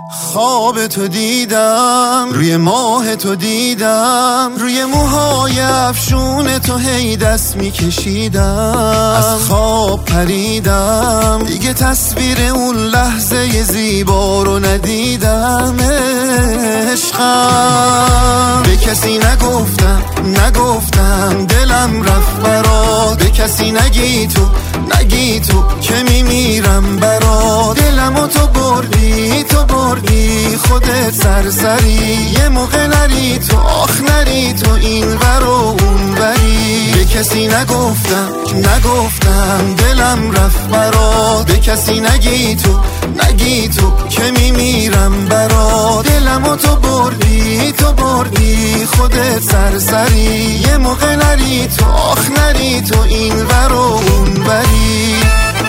خواب تو دیدم، روی ماه تو دیدم، روی موهای افشون تو هی دست میکشیدم. از خواب پریدم، دیگه تصویر اون لحظه زیبا رو ندیدم. عشقم به کسی نگفتم دلم رفت برات. به کسی نگی تو که میمیرم برات. دلمو تو بردی خودت سرسری. یه موقع نری تو آخ نری تو این ور و اون وری. به کسی نگفتم دلم رفت برات. به کسی نگی تو که میمیرم برات. دلمو تو بردی خودت سرسری. یه موقع نری تو آخ نری تو این ور و اون وری.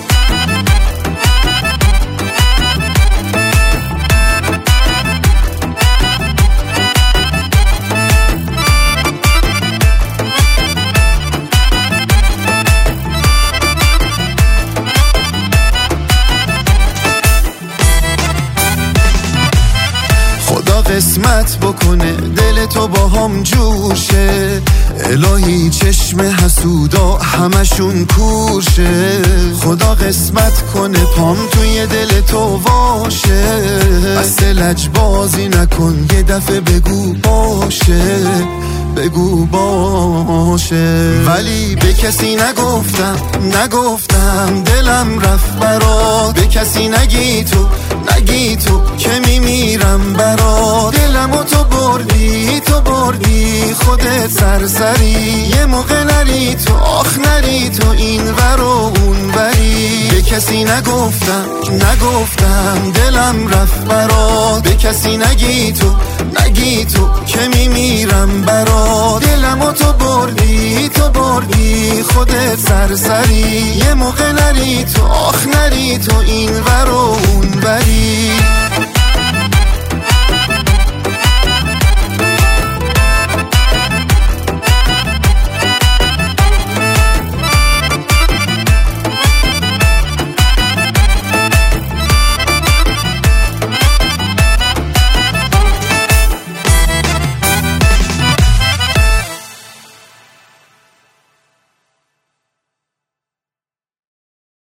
قسمت بکنه دل تو با هم جوشه. الهی چشم حسودا همشون کورشه. خدا قسمت کنه پام توی دل تو واشه. بس لجبازی نکن یه دفعه بگو باشه. ولی به کسی نگفتم دلم رفت برات. به کسی نگی تو که میمیرم برات. دلمو تو بردی خودت سرسری. یه موقع نری تو آخ نری تو این ور و اون وری. به کسی نگفتم دلم رفت برات. به کسی نگی تو که میمیرم برات. دلمو تو بردی خودت سرسری. یه موقع نری تو آخ نری تو این ور و اون وری.